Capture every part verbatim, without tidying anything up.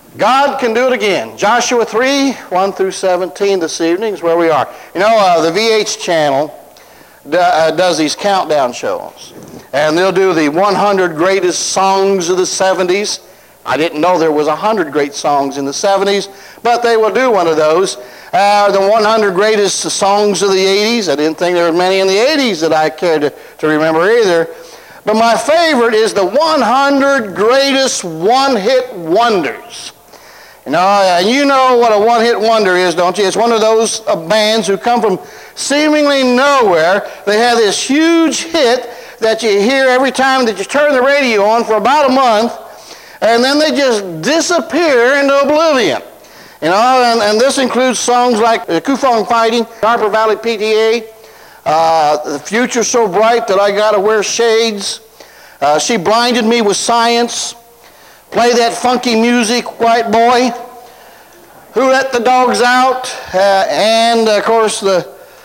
God can do it again. Joshua three, one through seventeen this evening is where we are. You know, uh, the V H channel do, uh, does these countdown shows. And they'll do the one hundred greatest songs of the seventies. I didn't know there was one hundred great songs in the seventies, but they will do one of those. Uh, the one hundred greatest songs of the eighties. I didn't think there were many in the eighties that I cared to, to remember either. But my favorite is the one hundred greatest one-hit wonders. You know, and you know what a one-hit wonder is, don't you? It's one of those uh, bands who come from seemingly nowhere. They have this huge hit that you hear every time that you turn the radio on for about a month, and then they just disappear into oblivion. You know, and, and this includes songs like the Kufong Fighting, Harper Valley P T A, uh, The Future So Bright That I Gotta Wear Shades, uh, She Blinded Me With Science, Play That Funky Music, White Boy, Who Let the Dogs Out, uh, and of course the,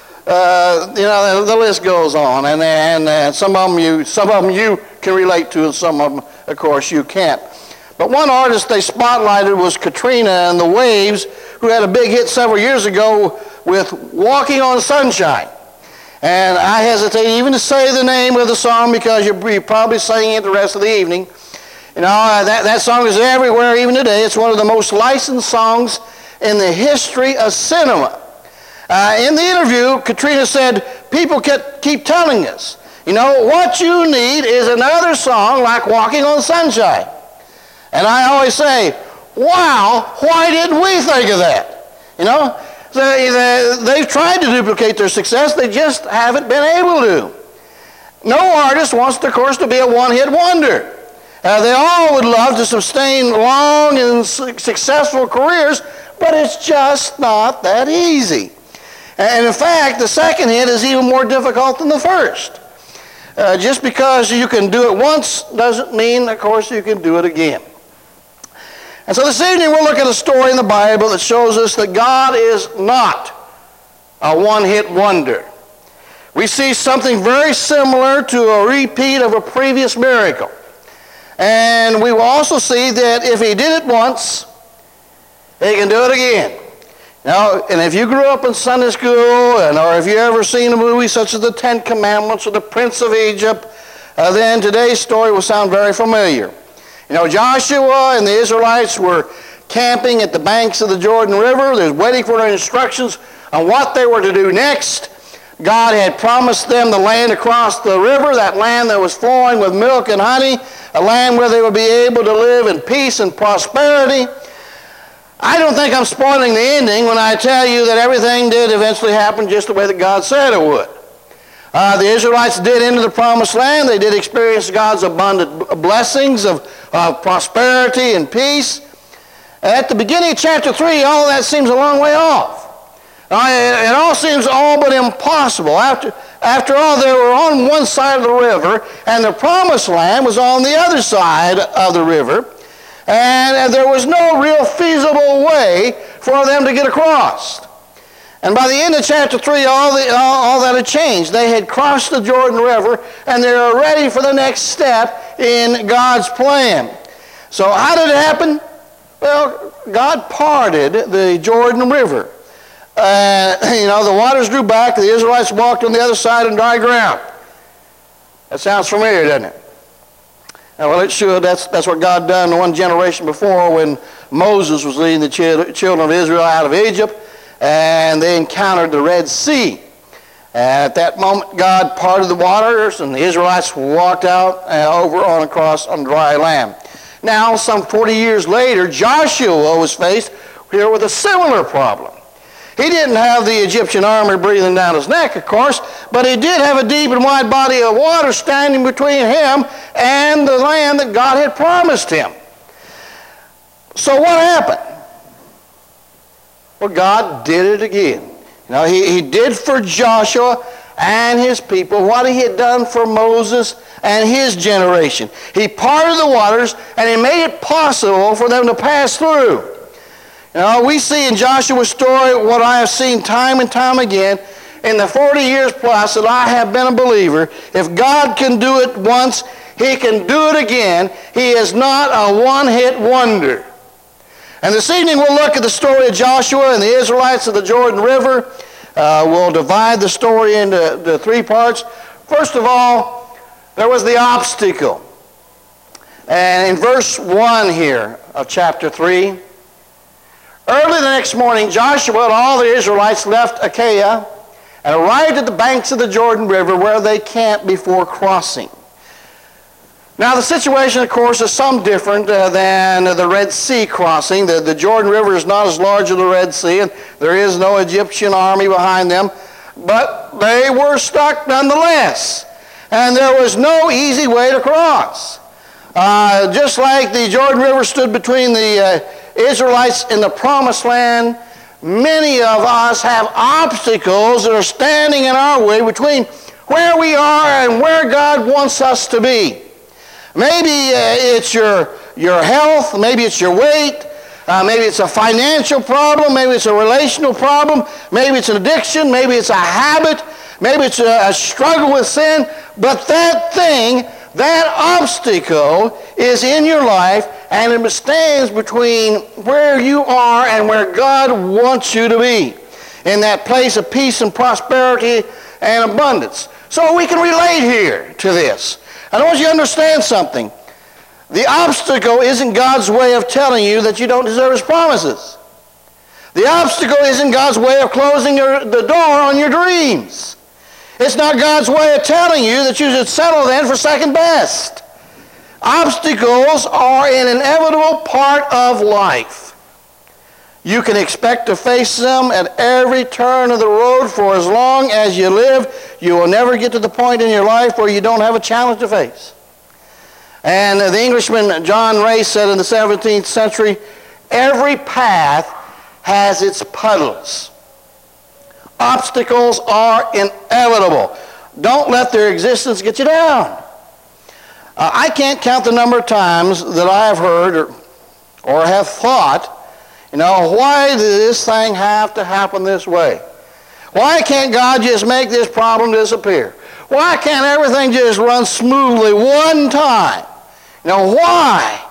uh, you know, the, the list goes on. And, and uh, some of them you, some of them you can relate to, and some of them, of course, you can't. But one artist they spotlighted was Katrina and the Waves, who had a big hit several years ago with Walking on Sunshine. And I hesitate even to say the name of the song because you'll be probably singing it the rest of the evening. You know, uh, that, that song is everywhere even today. It's one of the most licensed songs in the history of cinema. Uh, in the interview, Katrina said, people kept, keep telling us, you know, what you need is another song like Walking on Sunshine. And I always say, wow, why didn't we think of that? You know, they, they, they've tried to duplicate their success. They just haven't been able to. No artist wants, of course, to be a one-hit wonder. Uh, they all would love to sustain long and su- successful careers, but it's just not that easy. And in fact, the second hit is even more difficult than the first. Uh, just because you can do it once doesn't mean, of course, you can do it again. And so this evening we'll look at a story in the Bible that shows us that God is not a one-hit wonder. We see something very similar to a repeat of a previous miracle. And we will also see that if he did it once, he can do it again. Now, and if you grew up in Sunday school, and or if you ever seen a movie such as The Ten Commandments or The Prince of Egypt, uh, then today's story will sound very familiar. You know, Joshua and the Israelites were camping at the banks of the Jordan River. They're waiting for their instructions on what they were to do next. God had promised them the land across the river, that land that was flowing with milk and honey, a land where they would be able to live in peace and prosperity. I don't think I'm spoiling the ending when I tell you that everything did eventually happen just the way that God said it would. Uh, the Israelites did enter the promised land. They did experience God's abundant blessings of uh, prosperity and peace. At the beginning of chapter three, all of that seems a long way off. Uh, it, it all seems all but impossible. After, after all, they were on one side of the river, and the promised land was on the other side of the river. And, and there was no real feasible way for them to get across. And by the end of chapter three, all, the, all, all that had changed. They had crossed the Jordan River, and they were ready for the next step in God's plan. So how did it happen? Well, God parted the Jordan River. Uh, you know, the waters grew back. The Israelites walked on the other side on dry ground. That sounds familiar, doesn't it? Now, well, it should. That's, that's what God done one generation before when Moses was leading the children of Israel out of Egypt, and they encountered the Red Sea. And at that moment, God parted the waters, and the Israelites walked out uh, over on across on dry land. Now, some forty years later, Joshua was faced here with a similar problem. He didn't have the Egyptian army breathing down his neck, of course, but he did have a deep and wide body of water standing between him and the land that God had promised him. So what happened? Well, God did it again. You know, he, he did for Joshua and his people what he had done for Moses and his generation. He parted the waters, and he made it possible for them to pass through. You know, we see in Joshua's story what I have seen time and time again in the forty years plus that I have been a believer. If God can do it once, he can do it again. He is not a one-hit wonder. And this evening we'll look at the story of Joshua and the Israelites of the Jordan River. Uh, we'll divide the story into the three parts. First of all, there was the obstacle. And in verse one here of chapter three, early the next morning, Joshua and all the Israelites left Achaia and arrived at the banks of the Jordan River where they camped before crossing. Now the situation, of course, is some different uh, than the Red Sea crossing. The, the Jordan River is not as large as the Red Sea, and there is no Egyptian army behind them, but they were stuck nonetheless. And there was no easy way to cross. Uh, just like the Jordan River stood between the uh, Israelites in the Promised Land, many of us have obstacles that are standing in our way between where we are and where God wants us to be. Maybe uh, it's your, your health, maybe it's your weight, uh, maybe it's a financial problem, maybe it's a relational problem, maybe it's an addiction, maybe it's a habit, maybe it's a, a struggle with sin, but that thing, that obstacle is in your life, and it stands between where you are and where God wants you to be, in that place of peace and prosperity and abundance. So we can relate here to this. I want you to understand something. The obstacle isn't God's way of telling you that you don't deserve His promises. The obstacle isn't God's way of closing your, the door on your dreams. It's not God's way of telling you that you should settle then for second best. Obstacles are an inevitable part of life. You can expect to face them at every turn of the road for as long as you live. You will never get to the point in your life where you don't have a challenge to face. And the Englishman John Race said in the seventeenth century, every path has its puddles. Obstacles are inevitable. Don't let their existence get you down. Uh, I can't count the number of times that I have heard or, or have thought, you know, why does this thing have to happen this way? Why can't God just make this problem disappear? Why can't everything just run smoothly one time? You know, why?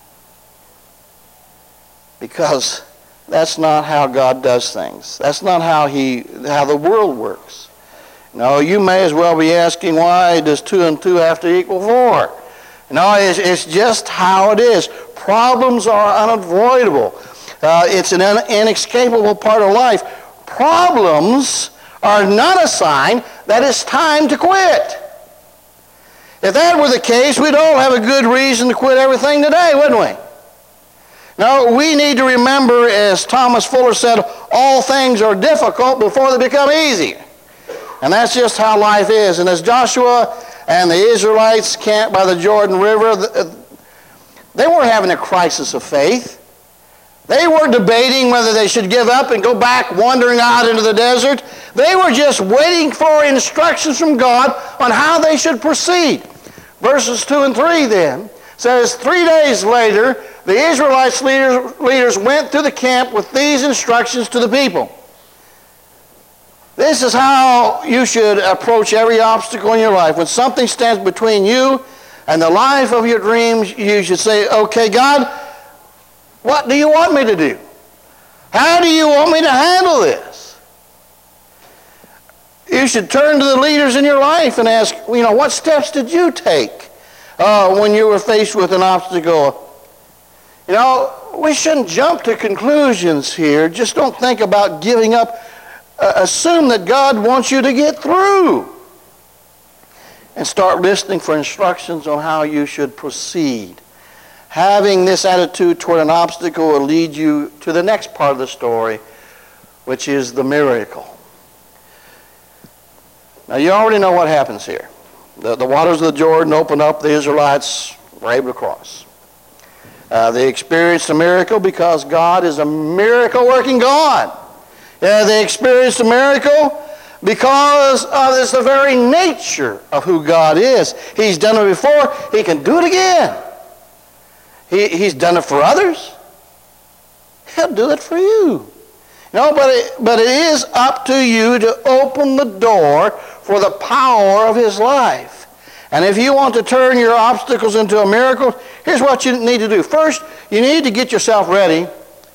Because that's not how God does things. That's not how he, how the world works. You know, you may as well be asking, why does two and two have to equal four? You know, it's, it's just how it is. Problems are unavoidable. Uh, it's an un- inescapable part of life. Problems are not a sign that it's time to quit. If that were the case, we'd all have a good reason to quit everything today, wouldn't we? No, we need to remember, as Thomas Fuller said, all things are difficult before they become easy. And that's just how life is. And as Joshua and the Israelites camped by the Jordan River, they weren't having a crisis of faith. They weren't debating whether they should give up and go back wandering out into the desert. They were just waiting for instructions from God on how they should proceed. Verses two and three then says, three days later, the Israelites leaders, leaders went through the camp with these instructions to the people. This is how you should approach every obstacle in your life. When something stands between you and the life of your dreams, you should say, okay, God, what do you want me to do? How do you want me to handle this? You should turn to the leaders in your life and ask, you know, what steps did you take uh, when you were faced with an obstacle? You know, we shouldn't jump to conclusions here. Just don't think about giving up. Uh, assume that God wants you to get through. And start listening for instructions on how you should proceed. Having this attitude toward an obstacle will lead you to the next part of the story, which is the miracle. Now, you already know what happens here. The, the waters of the Jordan open up. The Israelites were able to cross. Uh, they experienced a miracle because God is a miracle-working God. Uh, they experienced a miracle because of this, the very nature of who God is. He's done it before. He can do it again. He, he's done it for others. He'll do it for you. No, but it, but it is up to you to open the door for the power of His life. And if you want to turn your obstacles into a miracle, here's what you need to do. First, you need to get yourself ready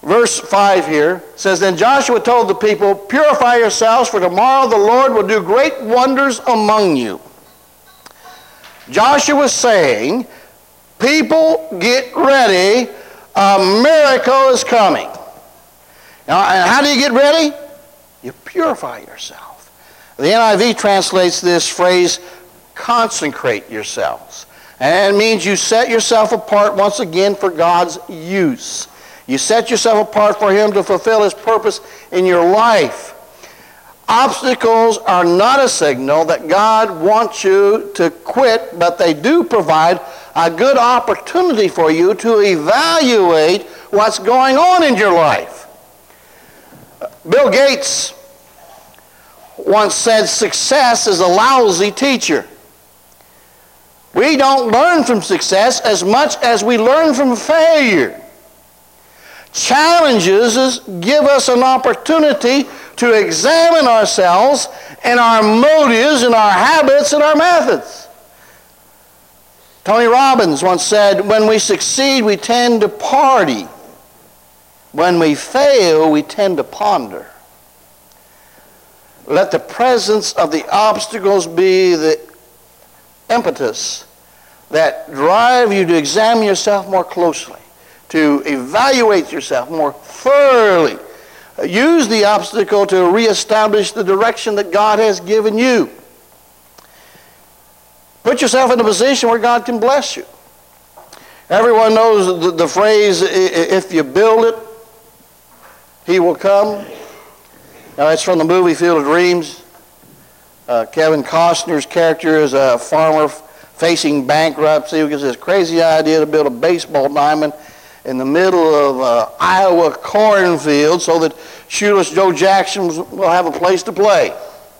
verse five here says, Then Joshua told the people, Purify yourselves, for tomorrow the Lord will do great wonders among you. Joshua was saying, people, get ready, a miracle is coming. Now, and how do you get ready? You purify yourself. The N I V translates this phrase, consecrate yourselves. And it means you set yourself apart once again for God's use. You set yourself apart for Him to fulfill His purpose in your life. Obstacles are not a signal that God wants you to quit, but they do provide a good opportunity for you to evaluate what's going on in your life. Bill Gates once said, success is a lousy teacher. We don't learn from success as much as we learn from failure. Challenges give us an opportunity to examine ourselves and our motives and our habits and our methods. Tony Robbins once said, when we succeed, we tend to party. When we fail, we tend to ponder. Let the presence of the obstacles be the impetus that drive you to examine yourself more closely, to evaluate yourself more thoroughly. Use the obstacle to reestablish the direction that God has given you. Put yourself in a position where God can bless you. Everyone knows the, the phrase, if you build it, He will come. Now, that's from the movie Field of Dreams. Uh, Kevin Costner's character is a farmer facing bankruptcy who gets this crazy idea to build a baseball diamond in the middle of uh, Iowa cornfield so that shoeless Joe Jackson will have a place to play.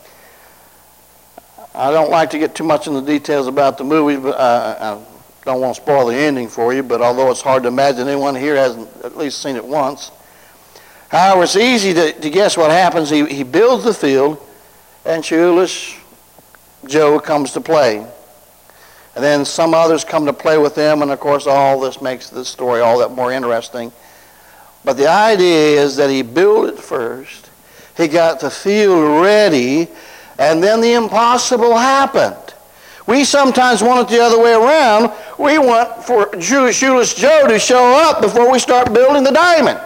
I don't like to get too much in the details about the movie, but uh, I don't want to spoil the ending for you, but although it's hard to imagine, anyone here hasn't at least seen it once. However, it's easy to, to guess what happens. He, he builds the field, and shoeless Joe comes to play. And then some others come to play with him, and of course all this makes the story all that more interesting. But the idea is that he built it first, he got the field ready, and then the impossible happened. We sometimes want it the other way around. We want for shoeless Joe to show up before we start building the diamond.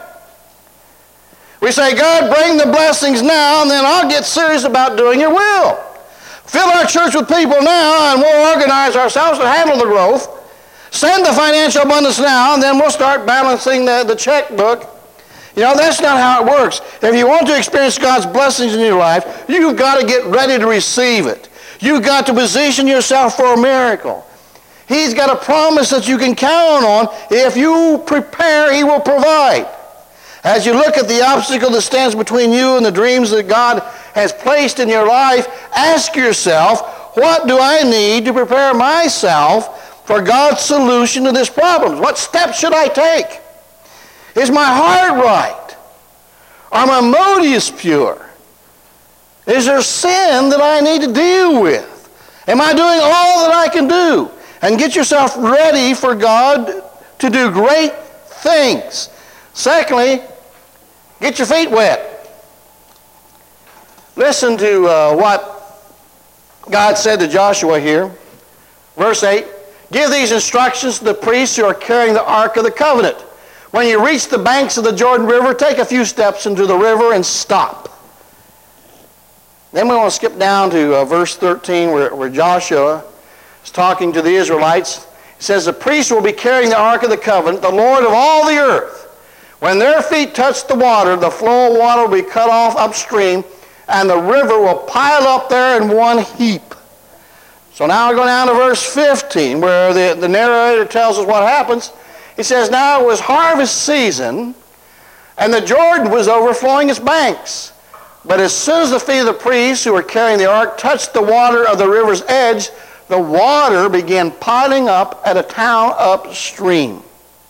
We say, God, bring the blessings now, and then I'll get serious about doing your will. Fill our church with people now, and we'll organize ourselves to handle the growth. Send the financial abundance now, and then we'll start balancing the, the checkbook. You know, that's not how it works. If you want to experience God's blessings in your life, you've got to get ready to receive it. You've got to position yourself for a miracle. He's got a promise that you can count on. If you prepare, He will provide. As you look at the obstacle that stands between you and the dreams that God has placed in your life, ask yourself, what do I need to prepare myself for God's solution to this problem? What steps should I take? Is my heart right? Are my motives pure? Is there sin that I need to deal with? Am I doing all that I can do? And get yourself ready for God to do great things. Secondly, get your feet wet. Listen to uh, what God said to Joshua here. Verse eight, give these instructions to the priests who are carrying the Ark of the Covenant. When you reach the banks of the Jordan River, take a few steps into the river and stop. Then we want to skip down to uh, verse thirteen where, where Joshua is talking to the Israelites. He says, the priests will be carrying the Ark of the Covenant, the Lord of all the earth. When their feet touch the water, the flow of water will be cut off upstream, and the river will pile up there in one heap. So now we go down to verse fifteen, where the, the narrator tells us what happens. He says, now it was harvest season, and the Jordan was overflowing its banks. But as soon as the feet of the priests who were carrying the ark touched the water of the river's edge, the water began piling up at a town upstream.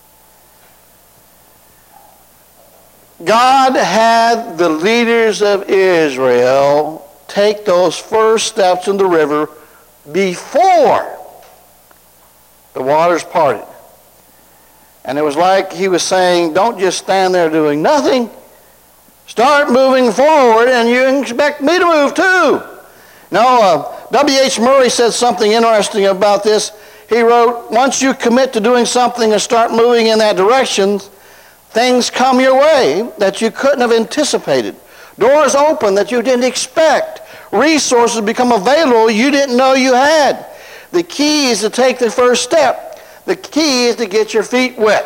God had the leaders of Israel take those first steps in the river before the waters parted. And it was like he was saying, don't just stand there doing nothing. Start moving forward, and you expect me to move too. Now, uh, W H Murray said something interesting about this. He wrote, once you commit to doing something and start moving in that direction, things come your way that you couldn't have anticipated. Doors open that you didn't expect. Resources become available you didn't know you had. The key is to take the first step. The key is to get your feet wet.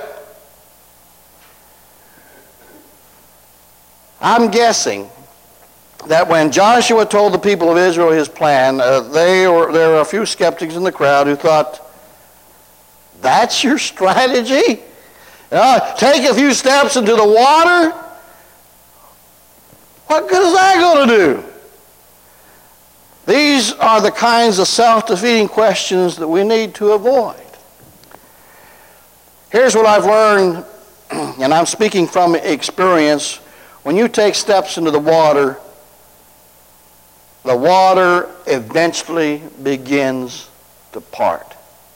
I'm guessing that when Joshua told the people of Israel his plan, uh, they were, there were a few skeptics in the crowd who thought, that's your strategy? Uh, take a few steps into the water? What good is that going to do? These are the kinds of self-defeating questions that we need to avoid. Here's what I've learned, and I'm speaking from experience. When you take steps into the water, the water eventually begins to part.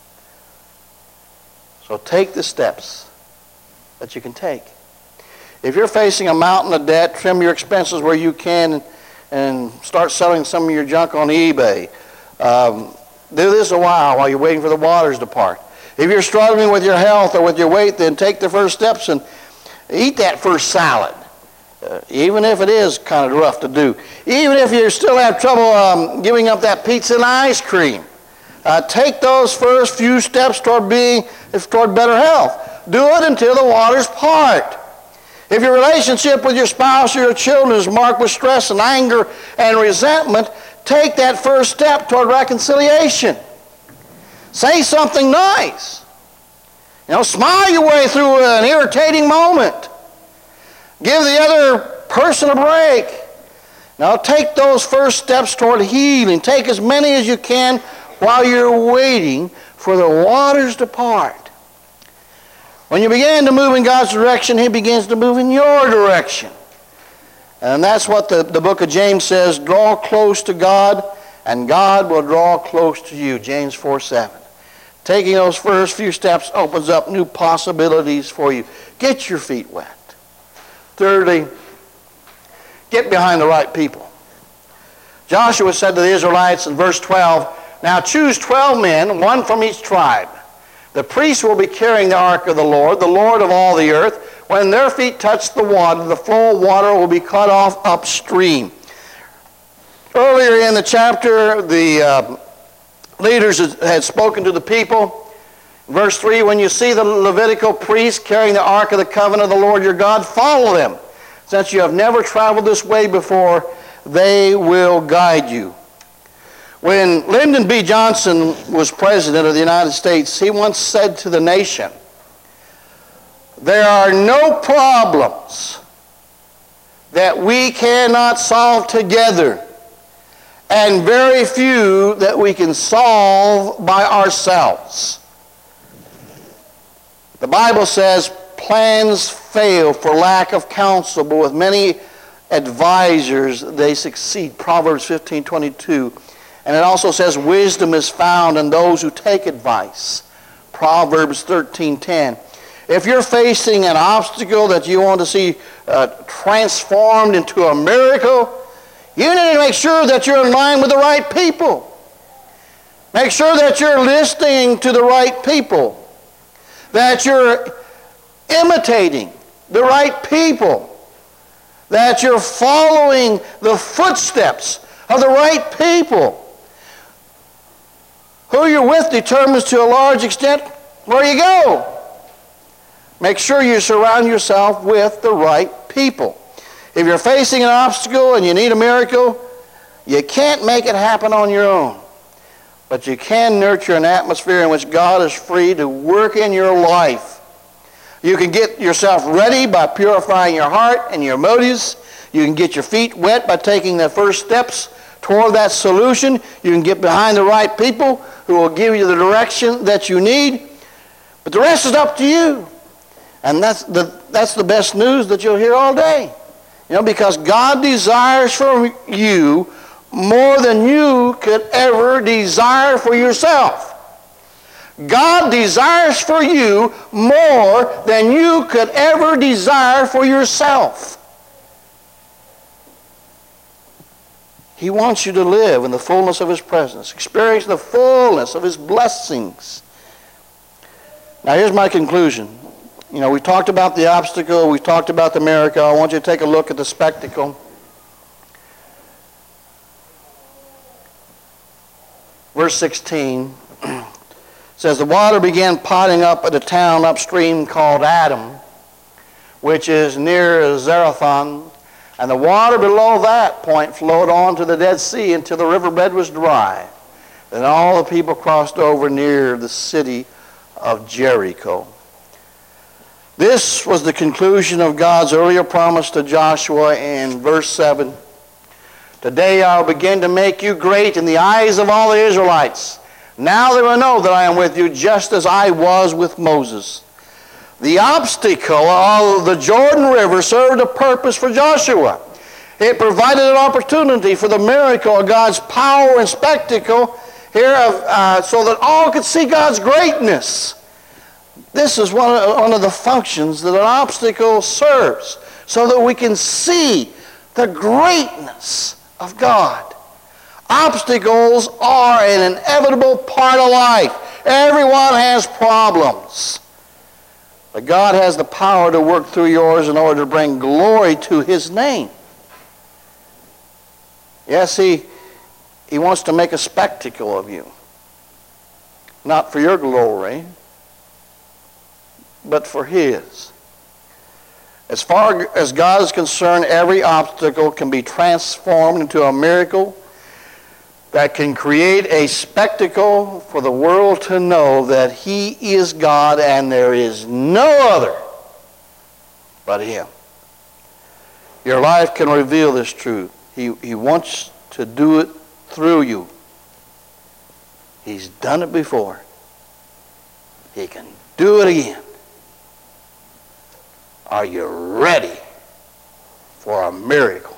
So take the steps that you can take. If you're facing a mountain of debt, trim your expenses where you can and start selling some of your junk on eBay. Um, do this a while while you're waiting for the waters to part. If you're struggling with your health or with your weight, then take the first steps and eat that first salad. Uh, even if it is kind of rough to do. Even if you still have trouble um, giving up that pizza and ice cream. Uh, take those first few steps toward being, toward better health. Do it until the waters part. If your relationship with your spouse or your children is marked with stress and anger and resentment, take that first step toward reconciliation. Say something nice. You know, smile your way through an irritating moment. Give the other person a break. Now take those first steps toward healing. Take as many as you can while you're waiting for the waters to part. When you begin to move in God's direction, He begins to move in your direction. And that's what the, the book of James says, draw close to God, and God will draw close to you. James four seven. Taking those first few steps opens up new possibilities for you. Get your feet wet. Thirdly, get behind the right people. Joshua said to the Israelites in verse twelve, now choose twelve men, one from each tribe. The priests will be carrying the ark of the Lord, the Lord of all the earth. When their feet touch the water, the flow of water will be cut off upstream. Earlier in the chapter, the uh, leaders had spoken to the people. Verse three, when you see the Levitical priests carrying the ark of the covenant of the Lord your God, follow them. Since you have never traveled this way before, they will guide you. When Lyndon B. Johnson was president of the United States, he once said to the nation, there are no problems that we cannot solve together, and very few that we can solve by ourselves. The Bible says plans fail for lack of counsel, but with many advisors they succeed. Proverbs fifteen twenty-two. And it also says wisdom is found in those who take advice. Proverbs thirteen ten. If you're facing an obstacle that you want to see uh, transformed into a miracle, you need to make sure that you're in line with the right people. Make sure that you're listening to the right people. That you're imitating the right people. That you're following the footsteps of the right people. Who you're with determines to a large extent where you go. Make sure you surround yourself with the right people. If you're facing an obstacle and you need a miracle, you can't make it happen on your own. But you can nurture an atmosphere in which God is free to work in your life. You can get yourself ready by purifying your heart and your motives. You can get your feet wet by taking the first steps toward that solution. You can get behind the right people who will give you the direction that you need. But the rest is up to you. And that's the, that's the best news that you'll hear all day. You know, because God desires for you more than you could ever desire for yourself. God desires for you more than you could ever desire for yourself. He wants you to live in the fullness of His presence, experience the fullness of His blessings. Now here's my conclusion. You know, we talked about the obstacle, we talked about the miracle. I want you to take a look at the spectacle. Verse sixteen says, the water began piling up at a town upstream called Adam, which is near Zarethan, and the water below that point flowed on to the Dead Sea until the riverbed was dry. Then all the people crossed over near the city of Jericho. This was the conclusion of God's earlier promise to Joshua in verse seven. Today I will begin to make you great in the eyes of all the Israelites. Now they will know that I am with you, just as I was with Moses. The obstacle of the Jordan River served a purpose for Joshua. It provided an opportunity for the miracle of God's power and spectacle here, of, uh, so that all could see God's greatness. This is one of, one of the functions that an obstacle serves, so that we can see the greatness of God. Obstacles are an inevitable part of life. Everyone has problems. But God has the power to work through yours in order to bring glory to His name. Yes, He, he wants to make a spectacle of you. Not for your glory, but for His. As far as God is concerned, every obstacle can be transformed into a miracle that can create a spectacle for the world to know that He is God and there is no other but Him. Your life can reveal this truth. He, he wants to do it through you. He's done it before. He can do it again. Are you ready for a miracle?